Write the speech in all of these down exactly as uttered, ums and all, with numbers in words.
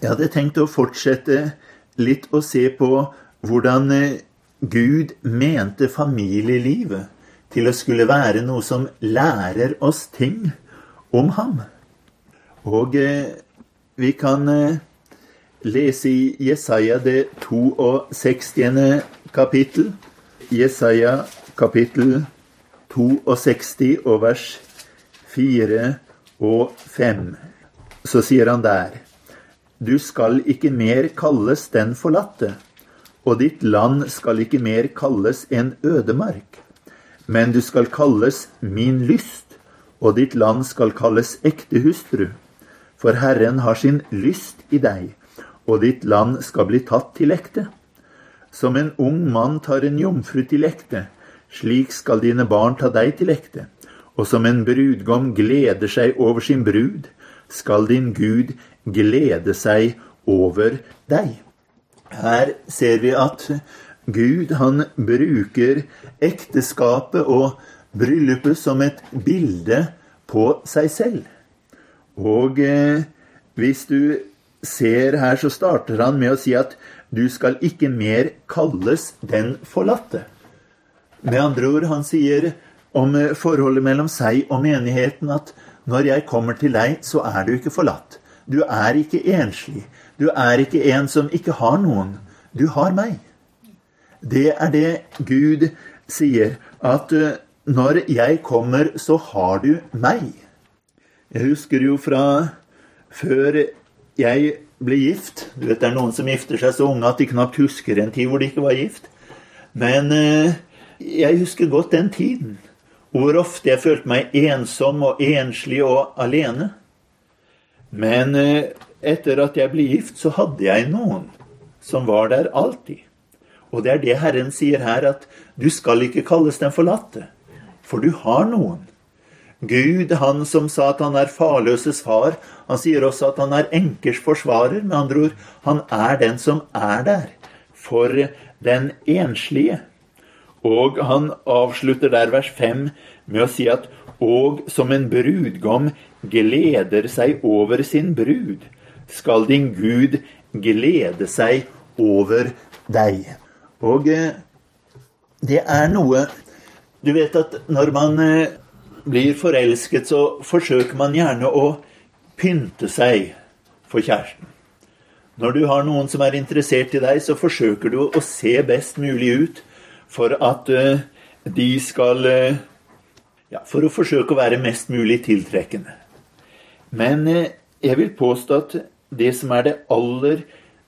Jeg hadde tenkt å fortsette litt å se på hvordan Gud mente familielivet til å skulle være noe som lærer oss ting om ham. Og eh, vi kan eh, lese i Jesaja det sekstiende kapittel. Jesaja kapittel sekstito og vers fire og fem. Så sier han der: Du skal ikke mer kalles den forlatte, og ditt land skal ikke mer kalles en ødemark. Men du skal kalles min lyst, og ditt land skal kalles ekte hustru. For Herren har sin lyst i deg, og ditt land skal bli tatt til ekte. Som en ung mann tar en jomfru til ekte, slik skal dine barn ta deg til ekte. Og som en brudgom gleder seg over sin brud, skal din Gud glede seg over deg. Her ser vi at Gud, han bruker ekteskapet og bryllupet som et bilde på seg selv. Og eh, hvis du ser her, så starter han med å si at du skal ikke mer kalles den forlatte. Med andre ord, han sier om forholdet mellom seg og menigheten at når jeg kommer til deg, så er du ikke forlatt. Du er ikke enslig. Du er ikke en som ikke har noen. Du har meg. Det er det Gud sier, at når jeg kommer, så har du meg. Jeg husker jo fra før jeg ble gift. Du vet, det er noen som gifter seg så unge at de knapt husker en tid hvor de ikke var gift. Men eh, jeg husker godt den tiden, hvor ofte jeg følte meg ensom og enslig og alene. Men eh, etter at jeg ble gift, så hadde jeg noen som var der alltid. Og det er det Herren sier her, at du skal ikke kalles den forlatte, for du har noen. Gud, han som sa at han er farløses far, han sier også at han er enkers forsvarer. Med andre ord, han er den som er der for den enslige. Og han avslutter der vers fem med å si at og som en brudgom gleder seg over sin brud, skal din Gud glede seg over deg. Og eh, det er noe, du vet at når man eh, blir forelsket, så forsøker man gjerne å pynte seg for kjæresten. Når du har noen som er interessert i deg, så forsøker du å se best mulig ut for at uh, de skal, uh, ja, for å forsøke å være mest mulig tiltrekkende. Men uh, jeg vil påstå at det som er det aller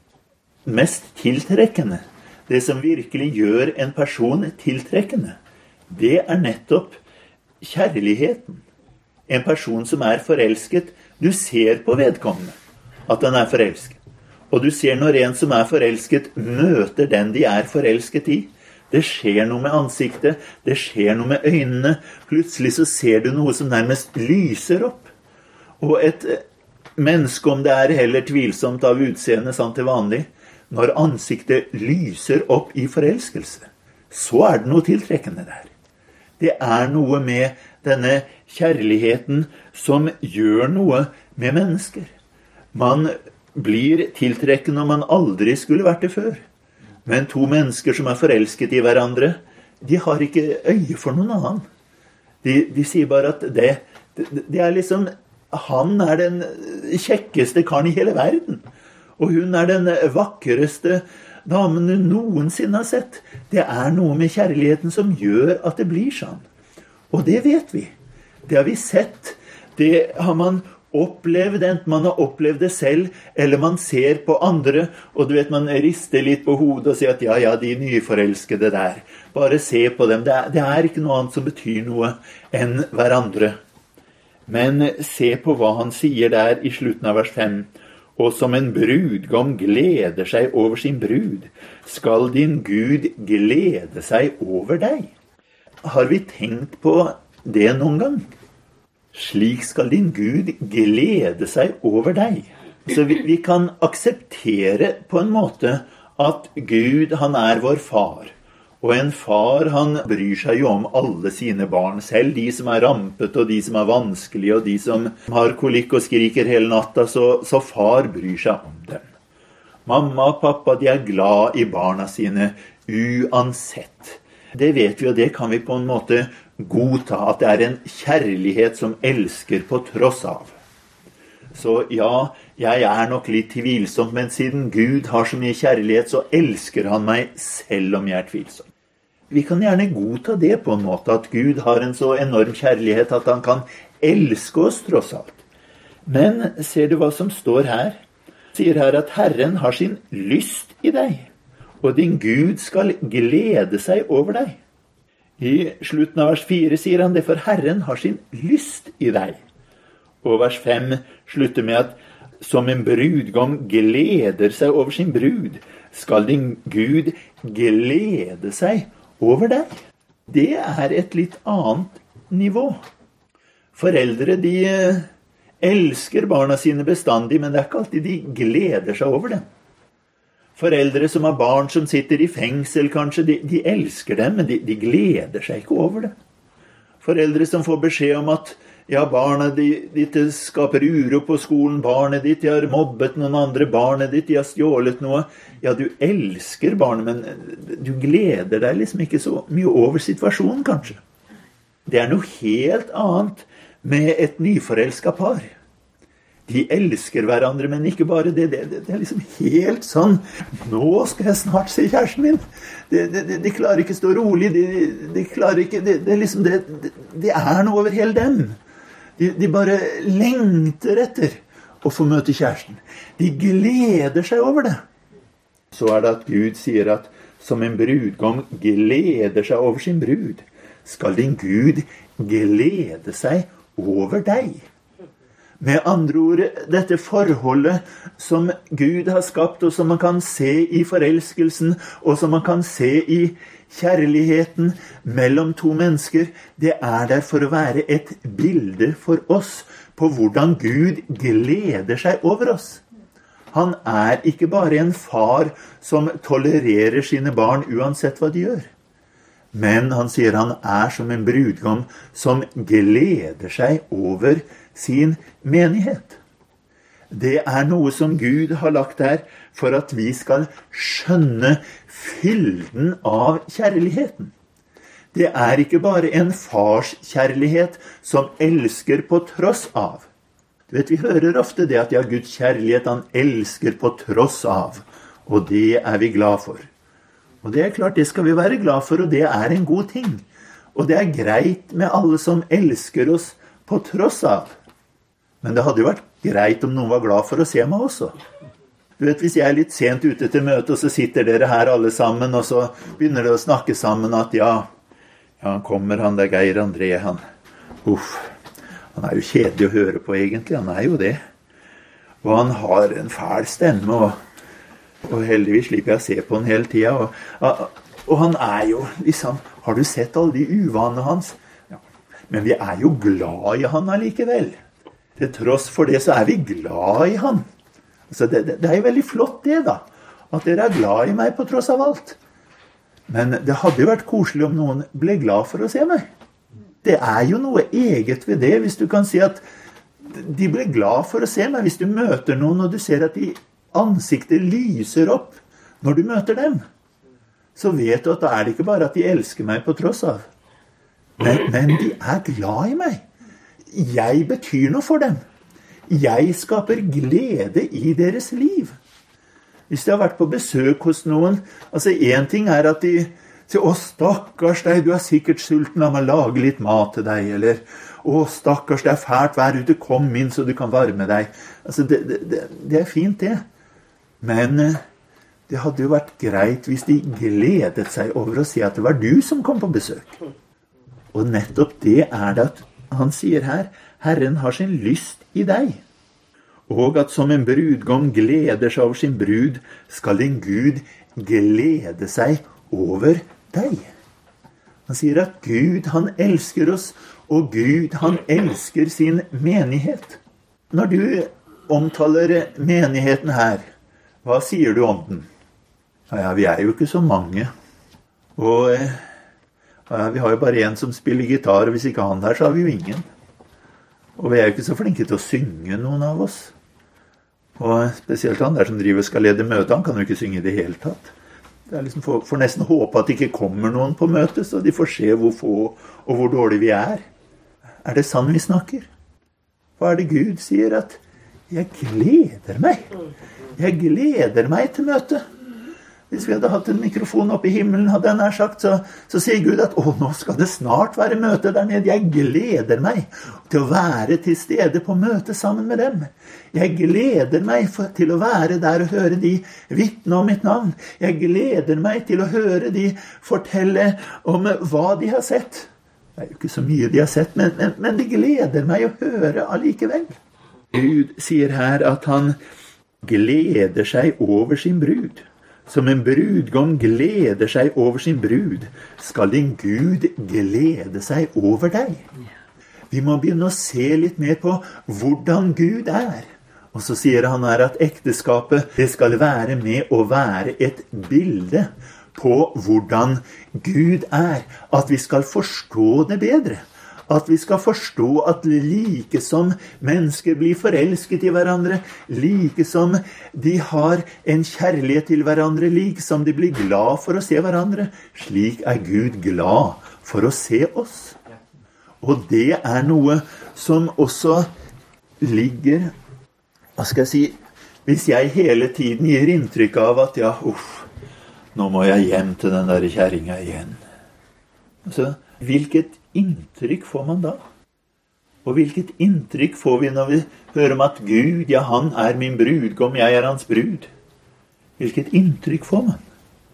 mest tiltrekkende, det som virkelig gjør en person tiltrekkende, det er nettopp kjærligheten. En person som er forelsket, du ser på vedkommende at den er forelsket. Og du ser når en som er forelsket møter den de er forelsket i. Det skjer noe med ansiktet, det skjer noe med øynene. Plutselig så ser du noe som nærmest lyser opp. Og et menneske, om det er heller tvilsomt av utseende, sant til vanlig, når ansiktet lyser opp i forelskelse, så er det noe tiltrekkende der. Det er noe med denne kjærligheten som gjør noe med mennesker. Man blir tiltrekkende når man aldri skulle vært det før. Men to mennesker som er forelsket i hverandre, de har ikke øye for noen annen. De, de sier bare at det, det, det er liksom, han er den kjekkeste karen i hele verden. Og hun er den vakreste damen hun noensinne har sett. Det er noe med kjærligheten som gjør at det blir sånn. Og det vet vi. Det har vi sett. Det har man opplevd, enten man har opplevd det selv, eller man ser på andre, og du vet, man rister litt på hodet og sier at ja, ja, de nyforelskede der. Bare se på dem. Det er, det er ikke noe annet som betyr noe enn hverandre. Men se på hva han sier der i slutten av vers fem. Og som en brudgom gleder seg over sin brud, skal din Gud glede seg over deg. Har vi tenkt på det noen gang? Slik skal din Gud glede seg over deg. Så vi, vi kan akseptere på en måte at Gud, han er vår far. Og en far, han bryr seg jo om alle sine barn, selv de som er rampet, og de som er vanskelige, og de som har kolikk og skriker hele natta, så, så far bryr seg om dem. Mamma og pappa, de er glad i barna sine, uansett. Det vet vi, og det kan vi på en måte godta, at det er en kjærlighet som elsker på tross av. Så ja, jeg er nok litt tvilsom, men siden Gud har så mye kjærlighet, så elsker han meg selv om jeg er tvilsom. Vi kan gjerne godta det på en måte, at Gud har en så enorm kjærlighet at han kan elske oss tross alt. Men ser du hva som står her? Sier her at Herren har sin lyst i deg, og din Gud skal glede seg over deg. I slutten av vers fire sier han det, for Herren har sin lyst i deg. Og vers fem slutter med at som en brudgom gleder seg over sin brud, skal din Gud glede seg over deg. Det er et litt annet nivå. Foreldre, de elsker barna sine bestandig, men det er ikke alltid de gleder seg over dem. Foreldre som har barn som sitter i fengsel, kanskje, de, de elsker dem, men de, de gleder seg ikke over det. Foreldre som får beskjed om at ja, barnet ditt skaper uro på skolen, barnet ditt de har mobbet noen andre, barnet ditt de har stjålet noe. Ja, du elsker barnet, men du gleder deg liksom ikke så mye over situasjonen, kanskje. Det er noe helt annet med et nyforelsket par. De elsker hverandre, men ikke bare det. Det, det, det er liksom helt sånn, nå skal jeg snart se kjæresten min. De, de, de, de klarer ikke stå rolig, de, de klarer ikke, det, det er liksom, det, det, det er noe over hele dem. De, de bare lengter etter å få møte kjæresten. De gleder seg over det. Så er det at Gud sier at som en brudgom gleder seg over sin brud, skal din Gud glede seg over deg. Med andre ord, dette forholdet som Gud har skapt, og som man kan se i forelskelsen, og som man kan se i kjærligheten mellom to mennesker, det er der for å være et bilde for oss på hvordan Gud gleder seg over oss. Han er ikke bare en far som tolererer sine barn uansett hva de gjør. Men han sier han er som en brudgom som gleder seg over sin menighet. Det er noe som Gud har lagt der for at vi skal skjønne fylden av kjærligheten. Det er ikke bare en fars kjærlighet som elsker på tross av. Du vet, vi hører ofte det at ja, Guds kjærlighet han elsker på tross av, og det er vi glad for. Og det er klart, det skal vi være glad for, og det er en god ting. Og det er greit med alle som elsker oss på tross av. Men det hadde jo vært greit om noen var glad for å se meg også. Du vet, hvis jeg er litt sent ute til møte, og så sitter dere her alle sammen, og så begynner dere å snakke sammen at ja, ja, han kommer, han der Geir André, han, uff, han er jo kjedelig å høre på egentlig, han er jo det. Og han har en fæl stemme, og, og heldigvis slipper jeg å se på han hele tiden, og, og han er jo liksom, har du sett alle de uvanene hans? Ja. Men vi er jo glad i han allikevel. Til tross for det så er vi glad i han. Altså det, det, det er jo veldig flott det da, at dere er glad i meg på tross av alt. Men det hadde jo vært koselig om noen ble glad for å se meg. Det er jo noe eget ved det, hvis du kan si at de ble glad for å se meg. Hvis du møter noen og du ser at de ansiktet lyser opp når du møter dem, så vet du at da er det ikke bare at de elsker meg på tross av, men, men de er glad i meg. Jeg betyr noe for dem. Jeg skaper glede i deres liv. Hvis de har vært på besøk hos noen, altså en ting er at de sier, å stakkars deg, du er sikkert sulten, la meg lage litt mat til deg, eller å stakkars, det er fælt vær ute, kom inn så du kan varme deg. Altså det, det, det er fint det. Men det hadde jo vært greit hvis de gledet seg over å si at det var du som kom på besøk. Og nettopp det er det at han sier her, Herren har sin lyst i deg. Og at som en brudgom gleder seg over sin brud, skal din Gud glede seg over deg. Han sier at Gud, han elsker oss, og Gud, han elsker sin menighet. Når du omtaler menigheten her, hva sier du om den? Ja, ja, vi er jo ikke så mange. Og ja, vi har jo bare en som spiller gitar, og hvis ikke han der, så har vi jo ingen. Og vi er jo ikke så flinke til å synge, noen av oss. Og spesielt han der som driver skal lede møte, han kan jo ikke synge i det hele tatt. Det er liksom for, for nesten håpe at det ikke kommer noen på møtet, så de får se hvor få og hvor dårlig vi er. Er det sann vi snakker? Hva er det Gud sier? At jeg gleder meg. Jeg gleder meg til møtet. Hvis vi hadde hatt en mikrofon oppe i himmelen, hadde jeg nær sagt, så, så sier Gud at å, nå skal det snart være møte der nede. Jeg gleder meg til å være til stede på møte sammen med dem. Jeg gleder meg for, til å være der og høre de vitne om mitt navn. Jeg gleder meg til å høre de fortelle om hva de har sett. Det er jo ikke så mye de har sett, men, men, men de gleder meg å høre allikevel. Gud sier her at han gleder seg over sin brud. Som en brudgom gleder seg over sin brud, skal din Gud glede seg over deg. Vi må begynne å se litt mer på hvordan Gud er. Og så sier han her at ekteskapet, det skal være med å være et bilde på hvordan Gud er. At vi skal forstå det bedre. At vi skal forstå at like som mennesker blir forelsket i hverandre, like som de har en kjærlighet til hverandre, like som de blir glad for å se hverandre, slik er Gud glad for å se oss. Og det er noe som også ligger, hva skal jeg si, hvis jeg hele tiden gir inntrykk av at ja, uff, nå må jeg hjem til den der kjæringa igjen. Altså, hvilket inntrykk får man da? Og hvilket inntrykk får vi når vi hører om at Gud, ja, han er min brudgom, jeg er hans brud? Hvilket inntrykk får man?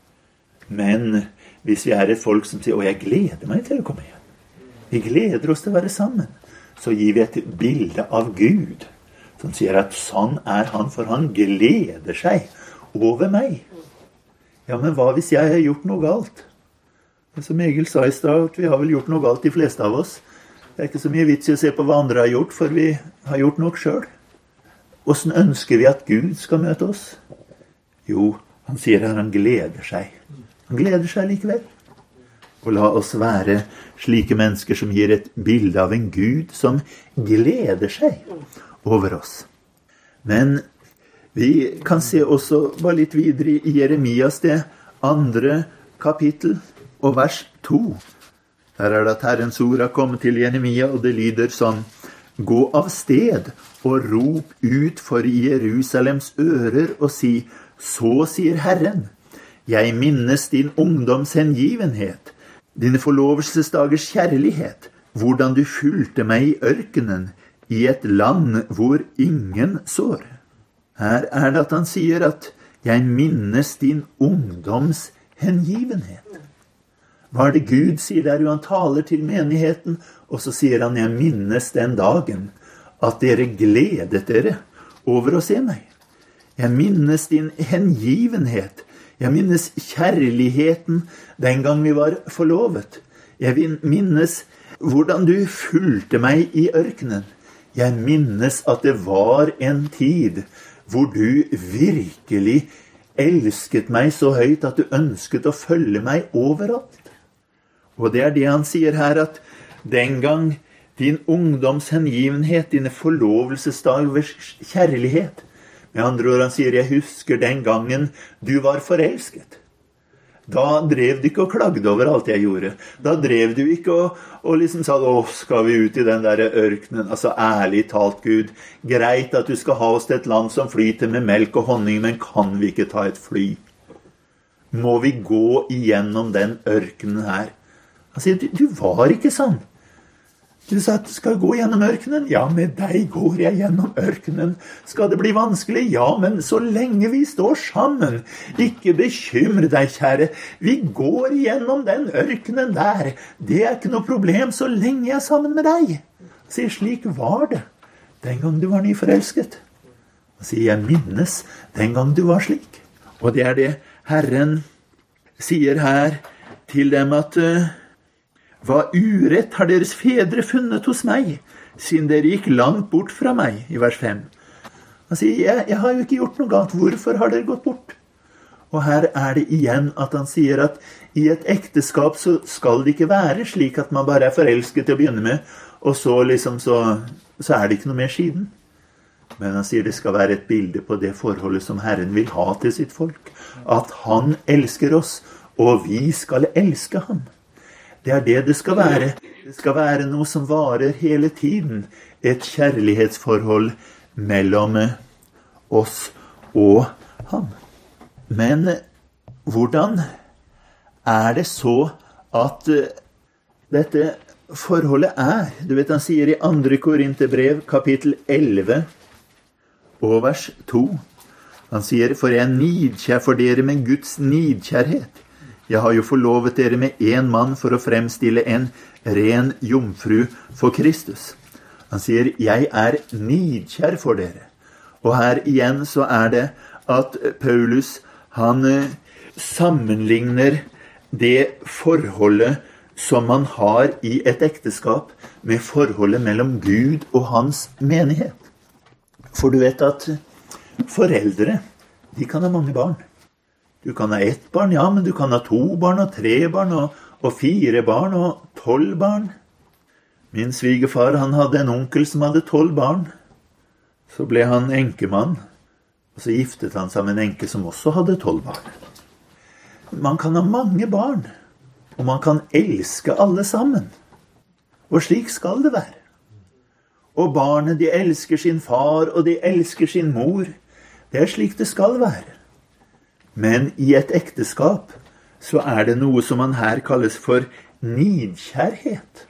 Men hvis vi er et folk som sier, å, jeg gleder meg til å komme hjem. Vi gleder oss til å være sammen. Så gir vi et bilde av Gud, som sier at sånn er han, for han gleder seg over meg. Ja, men hva hvis jeg har gjort noe galt? Som Egil sa i stad, at vi har vel gjort noe galt, de fleste av oss. Det er ikke så mye vits i å se på hva andre har gjort, for vi har gjort nok selv. Hvordan ønsker vi at Gud skal møte oss? Jo, han sier at han gleder seg. Han gleder seg likevel. Og la oss være slike mennesker som gir et bilde av en Gud som gleder seg over oss. Men vi kan se også bare litt videre i Jeremias det andre kapittel, og vers to. Der er det at Herrens ord har kommet til Jeremia, og det lyder sånn: Gå av sted og rop ut for Jerusalems ører og si, så sier Herren, jeg minnes din ungdoms hengivenhet, dine forlovelsesdagers kjærlighet, hvordan du fulgte meg i ørkenen, i et land hvor ingen sår. Her er det at han sier at jeg minnes din ungdoms hengivenhet. Hva er det Gud sier der han taler til menigheten? Og så sier han, jeg minnes den dagen at dere gledet dere over å se meg. Jeg minnes din hengivenhet. Jeg minnes kjærligheten den gang vi var forlovet. Jeg minnes hvordan du fulgte meg i ørkenen. Jeg minnes at det var en tid hvor du virkelig elsket meg så høyt at du ønsket å følge meg overalt. Og det er det han sier her, at den gang din ungdoms hengivenhet, dine forlovelsesdagers kjærlighet, med andre ord han sier, jeg husker den gangen du var forelsket. Da drev du ikke og klagde over alt jeg gjorde. Da drev du ikke og, og liksom sa, å, skal vi ut i den der ørkenen? Altså, ærlig talt, Gud, greit at du skal ha oss til et land som flyter med melk og honning, men kan vi ikke ta et fly? Må vi gå igjennom den ørkenen her? Han sier, du, du var ikke sånn. Du sa at du skal gå gjennom ørkenen. Ja, med deg går jeg gjennom ørkenen. Skal det bli vanskelig? Ja, men så lenge vi står sammen. Ikke bekymre deg, kjære. Vi går gjennom den ørkenen der. Det er ikke noe problem så lenge jeg er sammen med deg. Han sier, slik var det den gang du var nyforelsket. Han sier, jeg minnes den gang du var slik. Og det er det Herren sier her til dem at hva urett har deres fedre funnet hos meg, siden dere gikk langt bort fra meg, i vers fem. Han sier, jeg, jeg har jo ikke gjort noe galt, hvorfor har dere gått bort? Og her er det igjen at han sier at i et ekteskap så skal det ikke være slik at man bare er forelsket til å begynne med, og så liksom så, så er det ikke noe mer siden. Men han sier det skal være et bilde på det forholdet som Herren vil ha til sitt folk. At han elsker oss, og vi skal elske ham. Det er det det skal være. Det skal være noe som varer hele tiden. Et kjærlighetsforhold mellom oss og ham. Men hvordan er det så at dette forholdet er? Du vet, han sier i andre Korinterbrev, kapittel elleve, og vers to. Han sier, for jeg er nidkjær for dere med Guds nidkjærhet. Jeg har jo forlovet dere med en mann for å fremstille en ren jomfru for Kristus. Han sier, jeg er nidkjær for dere. Og her igjen så er det at Paulus, han sammenligner det forholdet som man har i et ekteskap med forholdet mellom Gud og hans menighet. For du vet at foreldre, de kan ha mange barn. Du kan ha ett barn, ja, men du kan ha to barn og tre barn og, og fire barn og tolv barn. Min svigerfar, han hadde en onkel som hadde tolv barn. Så ble han enkemann, og så giftet han seg med en enke som også hadde tolv barn. Man kan ha mange barn, og man kan elske alle sammen. Og slik skal det være. Og barnet, de elsker sin far, og de elsker sin mor. Det er slik det skal være. Men i et ekteskap, så er det noe som man her kalles for nidkjærhet.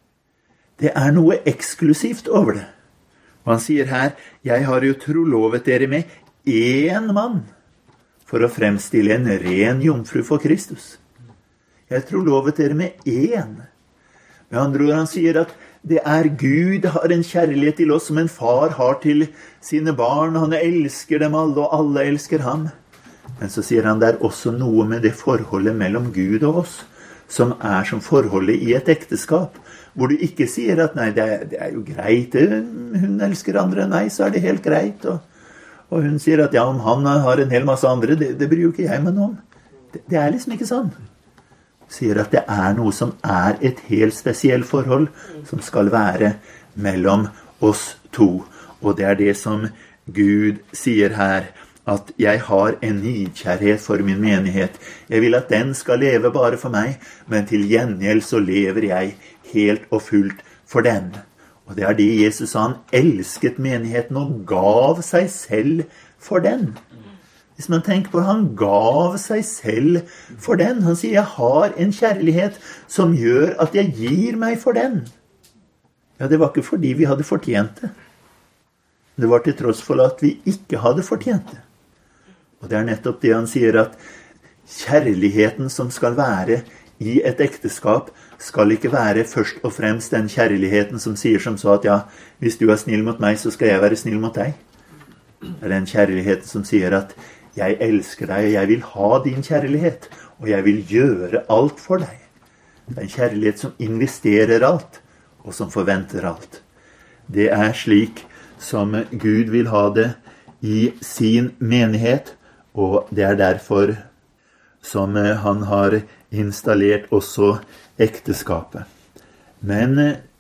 Det er noe eksklusivt over det. Og han sier her, jeg har jo trolovet dere med én mann, for å fremstille en ren jomfru for Kristus. Jeg trolovet dere med én. Med andre ord, han sier at det er Gud har en kjærlighet til oss som en far har til sine barn. Han elsker dem alle, og alle elsker ham. Men så sier han det er også noe med det forholdet mellom Gud og oss, som er som forholdet i et ekteskap, hvor du ikke sier at nei, det er, det er jo greit, hun elsker andre, nei, så er det helt greit. Og, og hun sier at ja, om han har en hel masse andre, det, det bryr jo ikke jeg meg noe om. Det, det er liksom ikke sånn. Sier at det er noe som er et helt spesielt forhold, som skal være mellom oss to. Og det er det som Gud sier her, at jeg har en nidkjærhet for min menighet. Jeg vil at den skal leve bare for meg, men til gjengjeld så lever jeg helt og fullt for den. Og det er det Jesus sa, han elsket menigheten og gav seg selv for den. Hvis man tenker på, han gav seg selv for den. Han sier, jeg har en kjærlighet som gjør at jeg gir meg for den. Ja, det var ikke fordi vi hadde fortjent det. Det var til tross for at vi ikke hadde fortjent det. Og det er nettopp det han sier, at kjærligheten som skal være i et ekteskap skal ikke være først og fremst den kjærligheten som sier som så at ja, hvis du er snill mot meg, så skal jeg være snill mot deg. Det er den kjærligheten som sier at jeg elsker deg, og jeg vil ha din kjærlighet, og jeg vil gjøre alt for deg. Det er en kjærlighet som investerer alt, og som forventer alt. Det er slik som Gud vil ha det i sin menighet, og det er derfor som han har installert også ekteskapet. Men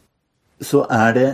så er det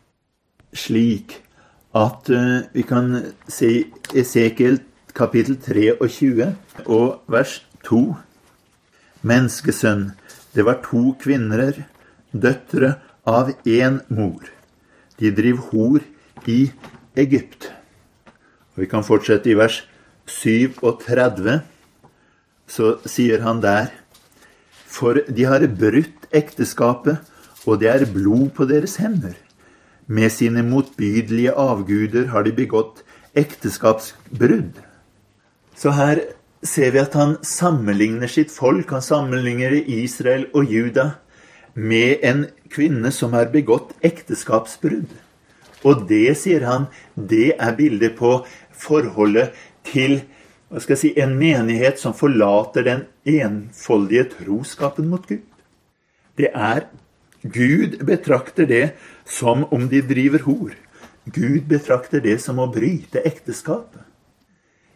slik at vi kan se Esekiel kapittel tjuetre og vers to. Menneskesønn, det var to kvinner, døtre av en mor. De driv hor i Egypt. Og vi kan fortsette i vers syvogtredve, så sier han der, for de har brutt ekteskapet, og det er blod på deres hender. Med sine motbydelige avguder har de begått ekteskapsbrudd. Så her ser vi at han sammenligner sitt folk, han sammenligner Israel og Juda med en kvinne som har begått ekteskapsbrudd. Og det, sier han, det er bildet på forholdet til, hva skal jeg si, en menighet som forlater den enfoldige troskapen mot Gud. Det er, Gud betrakter det som om de driver hor. Gud betrakter det som å bryte ekteskapet.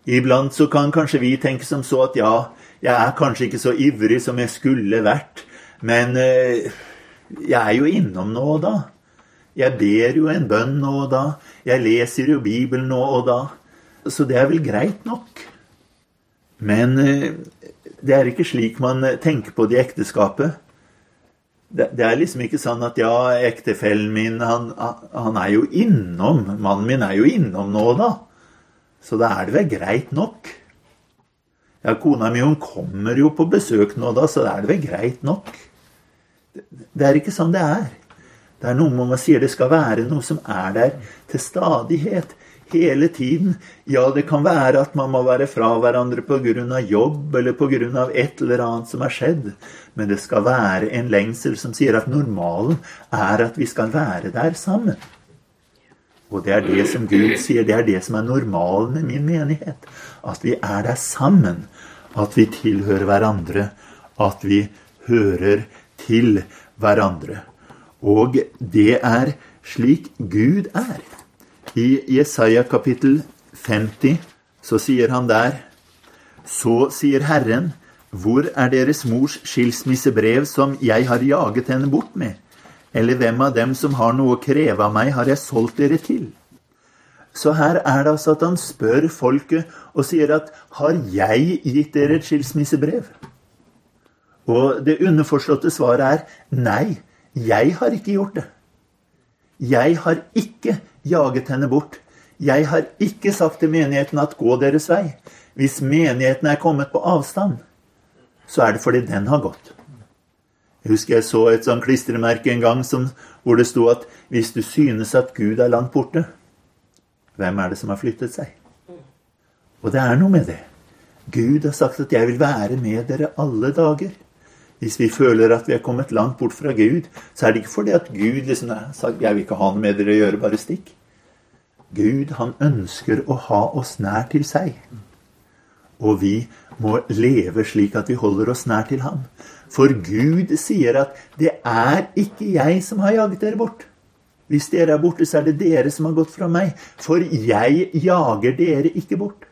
Iblant så kan kanskje vi tenke som så at ja, jeg er kanskje ikke så ivrig som jeg skulle vært, men eh, jeg er jo innom nå og da. Jeg ber jo en bønn nå og da. Jeg leser jo Bibelen nå og da. Så det er vel greit nok. Men eh, det er ikke slik man tenker på det i ekteskapet. Det, det er liksom ikke sånn at ja, ektefellen min, han, han er jo innom, mannen min er jo innom nå og da. Så da er det vel greit nok. Ja, kona mi, hun kommer jo på besøk nå da, så da er det vel greit nok. Det, det er ikke sånn det er. Det er noe man sier det skal være noe som er der til stadighet, hele tiden. Ja, det kan være at man må være fra hverandre på grunn av jobb, eller på grunn av et eller annet som har skjedd. Men det skal være en lengsel som sier at normalen er at vi skal være der sammen. Og det er det som Gud sier, det er det som er normalen i min menighet. At vi er der sammen, at vi tilhører hverandre, at vi hører til hverandre. Og det er slik Gud er. I Jesaja kapittel femti så sier han der, så sier Herren, hvor er deres mors skilsmissebrev som jeg har jaget henne bort med? Eller hvem av dem som har noe å kreve av meg, har jeg solgt dere til? Så her er det altså at han spør folket og sier at, har jeg gitt dere et skilsmissebrev? Og det underforståtte svaret er, nei, jeg har ikke gjort det. Jeg har ikke jaget henne bort. Jeg har ikke sagt til menigheten at gå deres vei. Hvis menigheten er kommet på avstand, så er det fordi den har gått. Jeg husker jeg så et sånn klistremerke en gang som, hvor det stod at hvis du synes at Gud er langt borte, hvem er det som har flyttet seg? Og det er noe med det. Gud har sagt at jeg vil være med dere alle dager. Hvis vi føler at vi er kommet langt bort fra Gud, så er det ikke fordi at Gud liksom har sagt, jeg vil ikke ha noe med dere å gjøre, bare stikk. Gud, han ønsker å ha oss nær til seg. Og vi må leve slik at vi holder oss nær til ham. For Gud sier at det er ikke jeg som har jaget dere bort. Hvis dere er borte, så er det dere som har gått fra meg. For jeg jager dere ikke bort.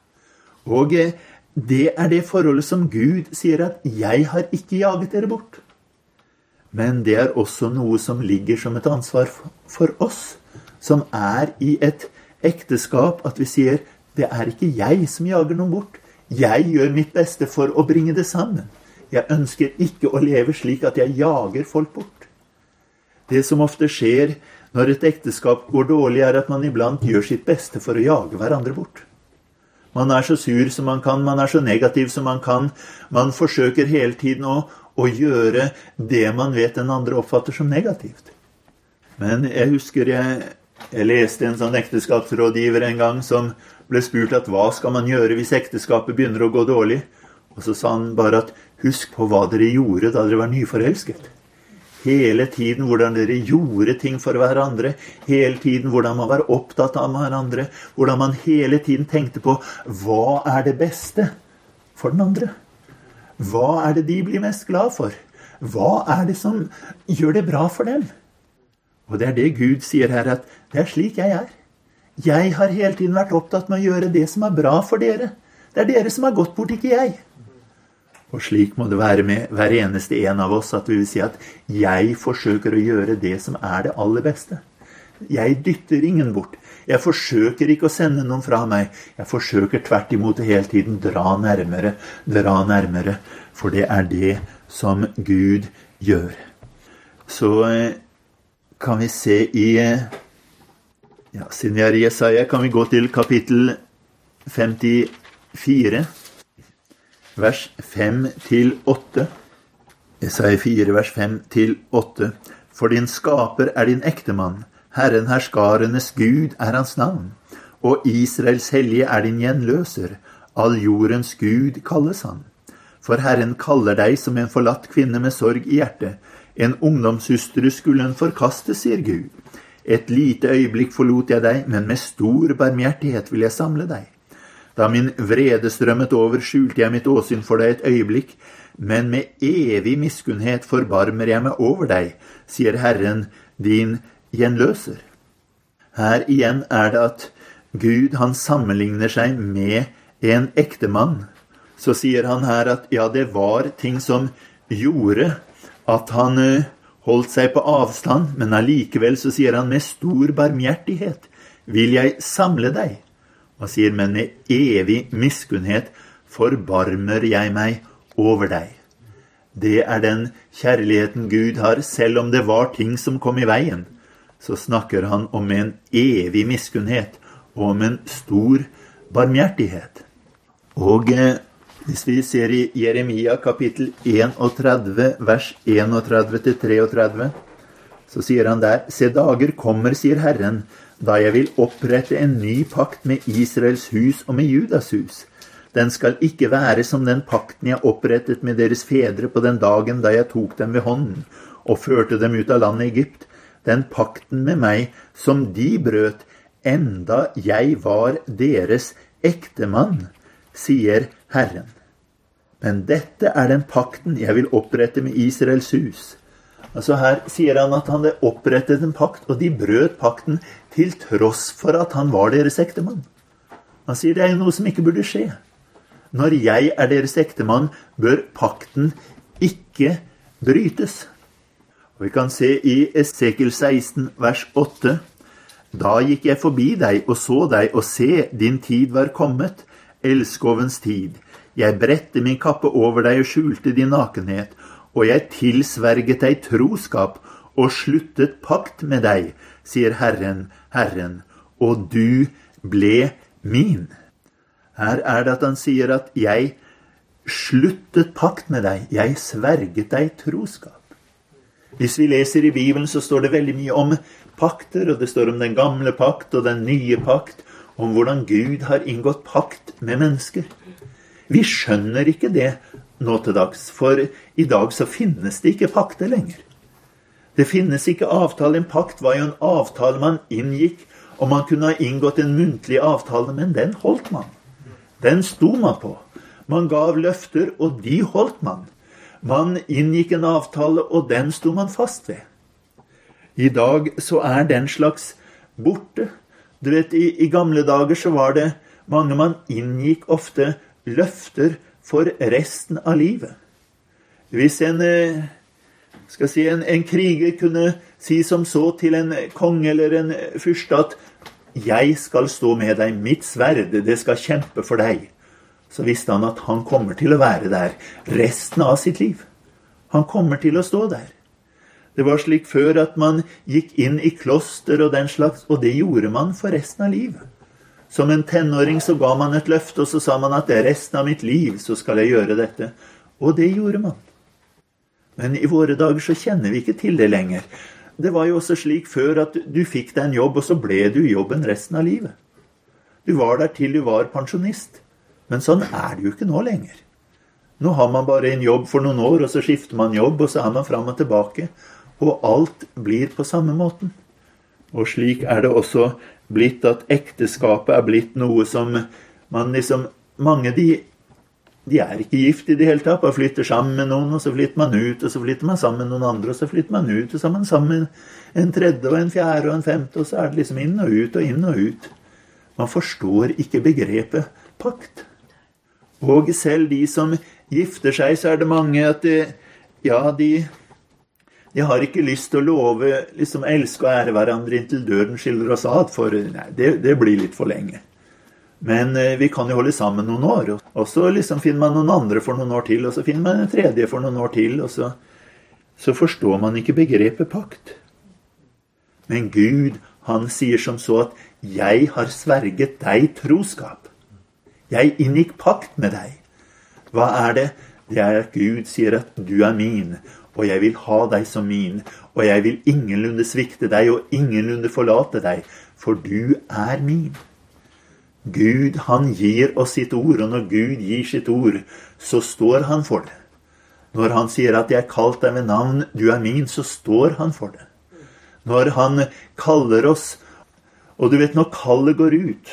Og det er det forholdet som Gud sier at jeg har ikke jaget dere bort. Men det er også noe som ligger som et ansvar for oss, som er i et ekteskap, at vi sier, det er ikke jeg som jager noen bort. Jeg gjør mitt beste for å bringe det sammen. Jeg ønsker ikke å leve slik at jeg jager folk bort. Det som ofte skjer når et ekteskap går dårlig, er at man iblant gjør sitt beste for å jage hverandre bort. Man er så sur som man kan, man er så negativ som man kan. Man forsøker hele tiden å, å gjøre det man vet den andre oppfatter som negativt. Men jeg husker jeg, jeg leste en sånn ekteskapsrådgiver en gang som ble spurt at hva skal man gjøre hvis ekteskapet begynner å gå dårlig? Og så sa han bare at husk på hva dere gjorde da dere var nyforelsket. Hele tiden hvordan dere gjorde ting for hverandre, hele tiden hvordan man var opptatt av hverandre, hvordan man hele tiden tenkte på hva er det beste for den andre? Hva er det de blir mest glad for? Hva er det som gjør det bra for dem? Og det er det Gud sier her, at det er slik jeg er. Jeg har hele tiden vært opptatt med å gjøre det som er bra for dere. Det er dere som har gått bort, ikke jeg. Og slik må det være med hver eneste en av oss, at vi vil si at jeg forsøker å gjøre det som er det aller beste. Jeg dytter ingen bort. Jeg forsøker ikke å sende noen fra meg. Jeg forsøker tvert imot hele tiden dra nærmere, dra nærmere, for det er det som Gud gjør. Så kan vi se i, ja, siden vi er i Jesaja, kan vi gå til kapittel femtifire, vers fem til åtte. Jesaja fire, vers fem til åtte. For din skaper er din ektemann, Herren herskarenes Gud er hans navn, og Israels hellige er din gjenløser, all jordens Gud kalles han. For Herren kaller deg som en forlatt kvinne med sorg i hjertet. En ungdomshustru skulle en forkaste, sier Gud. Et lite øyeblikk forlot jeg deg, men med stor barmhjertighet vil jeg samle deg. Da min vrede strømmet over, skjulte jeg mitt åsyn for deg et øyeblikk, men med evig miskunnhet forbarmer jeg meg over deg, sier Herren, din gjenløser. Her igjen er det at Gud, han sammenligner seg med en ektemann, så sier han her at ja, det var ting som gjorde at han holdt seg på avstand, men allikevel så sier han med stor barmhjertighet vil jeg samle deg. Han sier, men med evig miskunnhet forbarmer jeg meg over deg. Det er den kjærligheten Gud har, selv om det var ting som kom i veien. Så snakker han om en evig miskunnhet og om en stor barmhjertighet. Og eh, hvis vi ser i Jeremia kapittel trettien, vers trettien til trettini, så sier han der, «Se dager kommer, sier Herren, da jeg vil opprette en ny pakt med Israels hus og med Judas hus. Den skal ikke være som den pakten jeg opprettet med deres fedre på den dagen da jeg tok dem ved hånden og førte dem ut av landet Egypt. Den pakten med meg som de brøt, enda jeg var deres ektemann, sier Herren. Men dette er den pakten jeg vil opprette med Israels hus.» Altså her sier han at han hadde opprettet en pakt, og de brøt pakten til tross for at han var deres ektemann. Han sier det er jo noe som ikke burde skje. Når jeg er deres ektemann, bør pakten ikke brytes. Og vi kan se i Esekiel seksten, vers åtte. Da gikk jeg forbi deg og så deg, og se, din tid var kommet, elskovens tid. Jeg bredte min kappe over deg og skjulte din nakenhet, og jeg tilsverget deg troskap og sluttet pakt med deg, sier Herren, Herren, og du ble min. Her er det at han sier at jeg sluttet pakt med deg, jeg sverget deg troskap. Hvis vi leser i Bibelen, så står det veldig mye om pakter, og det står om den gamle pakt og den nye pakt, om hvordan Gud har inngått pakt med mennesker. Vi skjønner ikke det nå til dags, for i dag så finnes det ikke pakter lenger. Det finnes ikke avtale. En pakt var jo en avtale man inngikk, og man kunne ha inngått en muntlig avtale, men den holdt man. Den sto man på. Man gav løfter, og de holdt man. Man inngikk en avtale, og den sto man fast ved. I dag så er den slags borte. Du vet, i, i gamle dager så var det mange man inngikk ofte løfter for resten av livet. Hvis en, skal si, en, en kriger kunne si som så til en konge eller en fyrste at jeg skal stå med deg, mitt sverd, det skal kjempe for deg, så visste han at han kommer til å være der resten av sitt liv. Han kommer til å stå der. Det var slik før at man gikk inn i kloster og den slags, og det gjorde man for resten av livet. Som en tenåring så ga man et løfte, og så sa man at det er resten av mitt liv, så skal jeg gjøre dette. Og det gjorde man. Men i våre dager så kjenner vi ikke til det lenger. Det var jo også slik før at du fikk deg en jobb, og så ble du i jobben resten av livet. Du var der til du var pensjonist. Men sånn er det jo ikke nå lenger. Nå har man bare en jobb for noen år, og så skifter man jobb, og så er man frem og tilbake. Og alt blir på samme måten. Og slik er det også blitt at ekteskapet er blitt noe som man liksom, mange de, de er ikke gift i det hele tatt, og flytter sammen med noen, og så flytter man ut, og så flytter man sammen med noen andre, og så flytter man ut, og så er man sammen en tredje, og en fjerde, og en femte, og så er det liksom inn og ut, og inn og ut. Man forstår ikke begrepet pakt. Og selv de som gifter seg, så er det mange at de, ja, de De har ikke lyst til å love, liksom elske og ære hverandre inntil døden skiller oss ad, for nei, det, det blir litt for lenge. Men eh, vi kan jo holde sammen noen år, og, og så liksom finner man noen andre for noen år til, og så finner man en tredje for noen år til, og så, så forstår man ikke begrepet pakt. Men Gud, han sier som så at jeg har sverget deg troskap. Jeg inngikk pakt med deg. Hva er det? Det er at Gud sier at du er min, og jeg vil ha deg som min, og jeg vil ingenlunde svikte deg, og ingenlunde forlate deg, for du er min. Gud, han gir oss sitt ord, og når Gud gir sitt ord, så står han for det. Når han sier at jeg har kalt deg ved navn, du er min, så står han for det. Når han kaller oss, og du vet, når kallet går ut,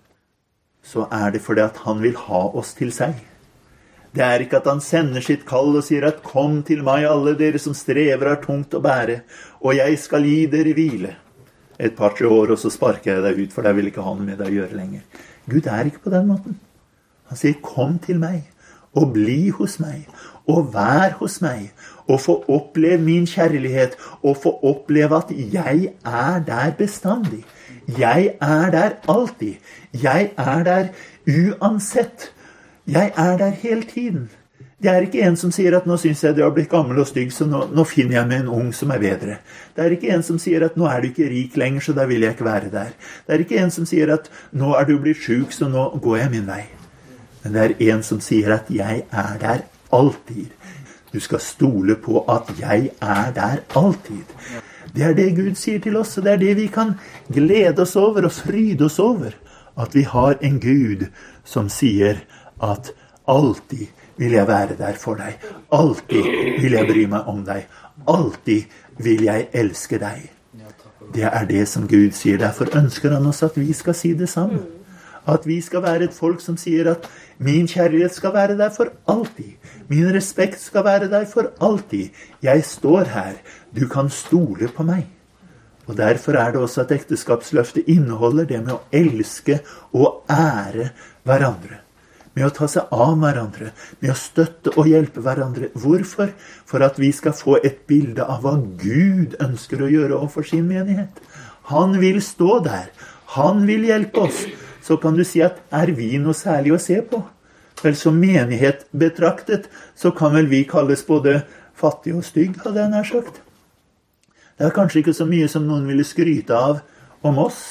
så er det fordi at han vil ha oss til seg. Det er ikke at han sender sitt kall og sier at kom til meg alle dere som strever har tungt å bære, og jeg skal gi dere hvile. Et par tre år, og så sparker jeg deg ut, for jeg vil ikke ha noe med deg å gjøre lenger. Gud er ikke på den måten. Han sier, kom til meg, og bli hos meg, og vær hos meg, og få oppleve min kjærlighet, og få oppleve at jeg er der bestandig. Jeg er der alltid. Jeg er der uansett. Jeg er der hele tiden. Det er ikke en som sier at nå synes jeg du har blitt gammel og stygg, så nå, nå finner jeg meg en ung som er bedre. Det er ikke en som sier at nå er du ikke rik lenger, så da vil jeg ikke være der. Det er ikke en som sier at nå er du blitt syk, så nå går jeg min vei. Men det er en som sier at jeg er der alltid. Du skal stole på at jeg er der alltid. Det er det Gud sier til oss, og det er det vi kan glede oss over og fryde oss over. At vi har en Gud som sier at alltid vil jeg være der for deg. Alltid vil jeg bry meg om deg. Alltid vil jeg elske deg. Det er det som Gud sier. Derfor ønsker han oss at vi skal si det samme. At vi skal være et folk som sier at min kjærlighet skal være der for alltid. Min respekt skal være der for alltid. Jeg står her. Du kan stole på meg. Og derfor er det også at ekteskapsløftet inneholder det med å elske og ære hverandre. Med å ta seg av hverandre, med å støtte og hjelpe hverandre. Hvorfor? For at vi skal få et bilde av hva Gud ønsker å gjøre overfor sin menighet. Han vil stå der. Han vil hjelpe oss. Så kan du si at er vi noe særlig å se på? Vel, som menighet betraktet, så kan vel vi kalles både fattig og stygg, hadde jeg nær sagt. Det er kanskje ikke så mye som noen ville skryte av om oss.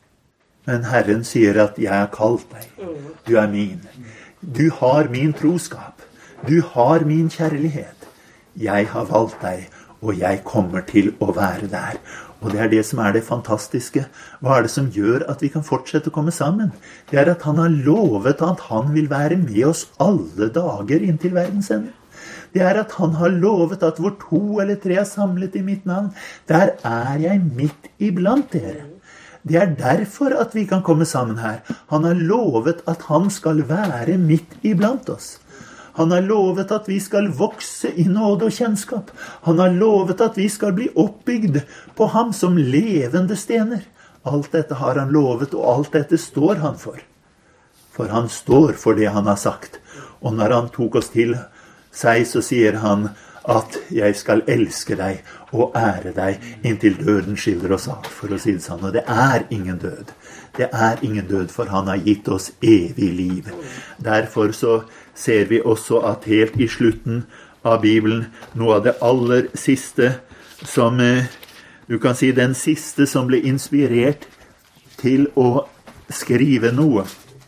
Men Herren sier at jeg har kalt deg. Du er min. Du har min troskap. Du har min kjærlighet. Jeg har valgt deg, og jeg kommer til å være der. Og det er det som er det fantastiske. Hva er det som gjør at vi kan fortsette å komme sammen? Det er at han har lovet at han vil være med oss alle dager inntil verdens ende. Det er at han har lovet at hvor to eller tre er samlet i mitt navn, der er jeg midt iblant dere. Det er derfor at vi kan komme sammen her. Han har lovet at han skal være midt iblant oss. Han har lovet at vi skal vokse i nåde og kjennskap. Han har lovet at vi skal bli oppbygd på ham som levende stener. Alt dette har han lovet, og alt dette står han for. For han står for det han har sagt. Og når han tok oss til seg, så sier han at jeg skal elske deg og ære deg inntil døden skiller oss av, for å si det sånn. Og det er ingen død. Det er ingen død, for han har gitt oss evig liv. Derfor så ser vi også at helt i slutten av Bibelen, noe av det aller siste som, du kan si den siste som ble inspirert til å skrive noe,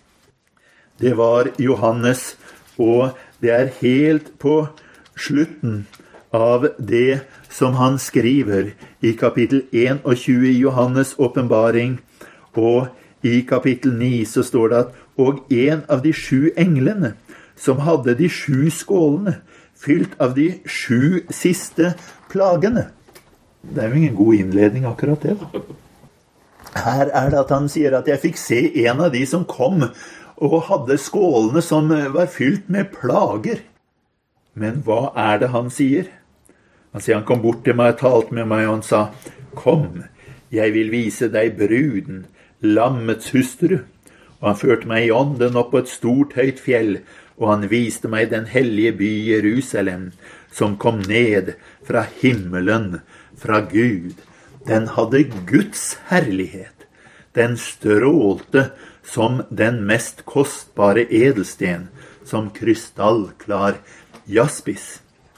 det var Johannes, og det er helt på slutten av det som han skriver i kapittel tjueen i Johannes åpenbaring, og i kapittel ni så står det at og en av de sju englene som hadde de sju skålene fylt av de sju siste plagene. Det er jo ingen god innledning akkurat det da. Her er det at han sier at jeg fikk se en av de som kom og hadde skålene som var fylt med plager. Men hva er det han sier? Han sier, han kom bort til meg og talte med meg, og han sa, kom, jeg vil vise deg bruden, lammets hustru. Og han førte meg i ånden opp på et stort høyt fjell, og han viste meg den hellige by Jerusalem, som kom ned fra himmelen, fra Gud. Den hadde Guds herlighet. Den strålte som den mest kostbare edelsten, som krystallklar jaspis.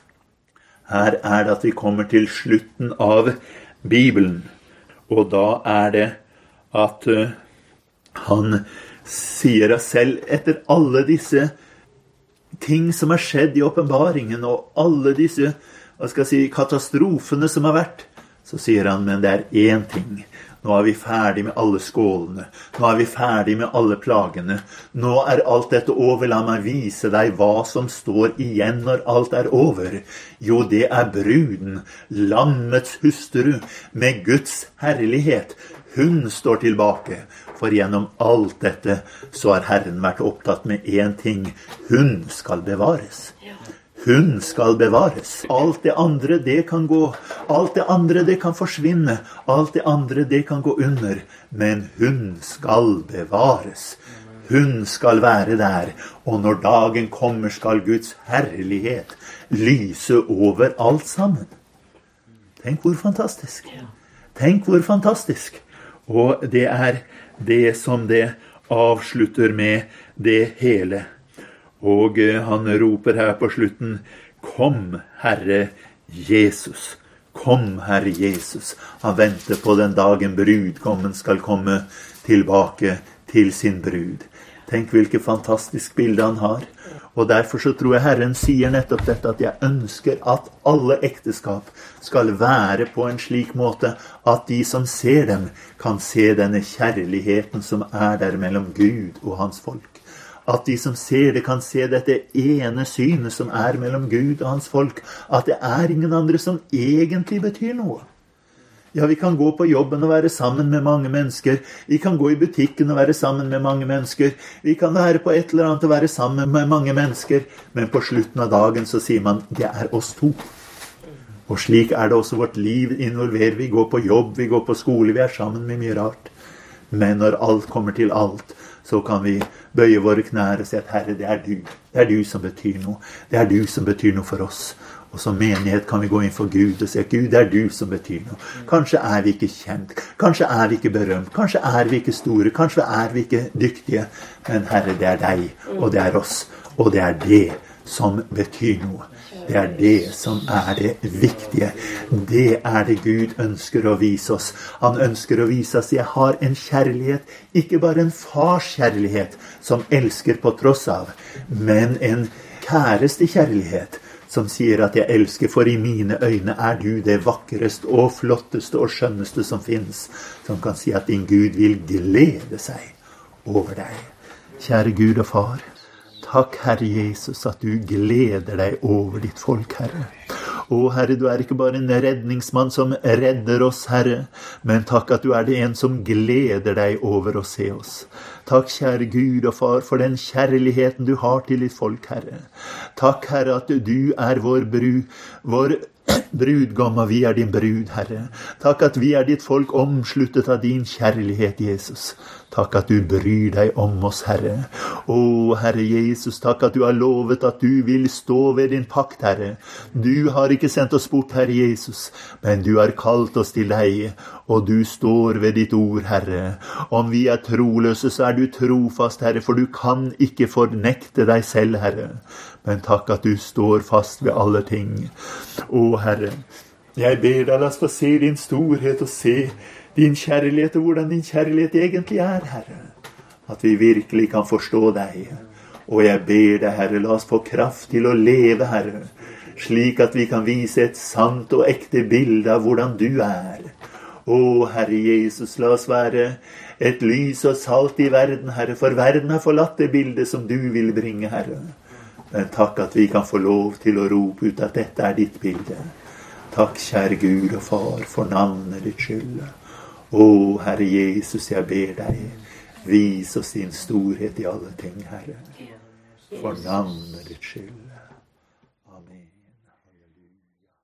Her er det at vi kommer til slutten av Bibelen, og da er det at uh, han sier oss selv etter alle disse ting som har skjedd i åpenbaringen, og alle disse, hva skal jeg si, katastrofene som har vært, så sier han, men det er én ting. Nå er vi ferdig med alle skålene. Nå er vi ferdig med alle plagene. Nå er alt dette over. La meg vise deg hva som står igjen når alt er over. Jo, det er bruden, lammets hustru, med Guds herlighet. Hun står tilbake. For gjennom alt dette så har Herren vært opptatt med én ting. Hun skal bevares. Hun skal bevares. Alt det andre, det kan gå. Alt det andre, det kan forsvinne. Alt det andre, det kan gå under. Men hun skal bevares. Hun skal være der, og når dagen kommer skal Guds herlighet lyse over alt sammen. Tenk hvor fantastisk. Tenk hvor fantastisk. Og det er det som det avslutter med det hele. Og han roper her på slutten, kom Herre Jesus. Kom Herre Jesus. Han venter på den dagen brudgommen skal komme tilbake til sin brud. Tenk hvilket fantastisk bilde han har. Og derfor så tror jeg Herren sier nettopp dette, at jeg ønsker at alle ekteskap skal være på en slik måte at de som ser dem kan se denne kjærligheten som er der mellom Gud og hans folk. At de som ser det kan se dette ene synet som er mellom Gud og hans folk. At det er ingen andre som egentlig betyr noe. Ja, vi kan gå på jobben og være sammen med mange mennesker. Vi kan gå i butikken og være sammen med mange mennesker. Vi kan være på et eller annet og være sammen med mange mennesker. Men på slutten av dagen så sier man, det er oss to. Og slik er det også vårt liv involverer. Vi går på jobb, vi går på skole, vi er sammen med mye rart. Men når alt kommer til alt, så kan vi bøye våre knær og si at Herre, det er du. Det er du som betyr noe. Det er du som betyr noe for oss. Og som menighet kan vi gå inn for Gud og si at Gud, det er du som betyr noe. Kanskje er vi ikke kjent, kanskje er vi ikke berømt, kanskje er vi ikke store, kanskje er vi ikke dyktige. Men Herre, det er deg, og det er oss, og det er det som betyr noe. Det er det som er det viktige. Det er det Gud ønsker å vise oss. Han ønsker å vise oss, jeg har en kjærlighet, ikke bare en fars kjærlighet som elsker på tross av, men en kjæreste kjærlighet som sier at jeg elsker, for i mine øyne er du det vakreste og flotteste og skjønneste som finnes, som kan si at din Gud vil glede seg over deg. Kjære Gud og Far, takk Herre Jesus at du gleder deg over ditt folk, Herre. Å Herre, du er ikke bare en redningsmann som redder oss, Herre, men takk at du er det en som gleder deg over å se oss. Takk, kjære Gud og Far, for den kjærligheten du har til ditt folk, Herre. Takk, Herre, at du er vår brud, vår brudgom, og vi er din brud, Herre. Takk at vi er ditt folk omsluttet av din kjærlighet, Jesus. Takk at du bryr deg om oss, Herre. Å, Herre Jesus, takk at du har lovet at du vil stå ved din pakt, Herre. Du har ikke sendt oss bort, Herre Jesus, men du har kalt oss til deg, og du står ved ditt ord, Herre. Om vi er troløse, så er du trofast, Herre, for du kan ikke fornekte deg selv, Herre. Men takk at du står fast ved alle ting. Å, Herre, jeg ber deg, la oss få se din storhet og se din kjærlighet, og hvordan din kjærlighet egentlig er, Herre. At vi virkelig kan forstå deg. Og jeg ber deg, Herre, la oss få kraft til å leve, Herre, slik at vi kan vise et sant og ekte bilde av hvordan du er. Å, Herre Jesus, la oss være et lys og salt i verden, Herre, for verden har forlatt det bildet som du vil bringe, Herre. Men takk at vi kan få lov til å rope ut at dette er ditt bilde. Takk, kjære Gud og Far, for navnet ditt skyld. Å, Herre Jesus, jeg ber deg, vis oss din storhet i alle ting, Herre. For navnet ditt skyld.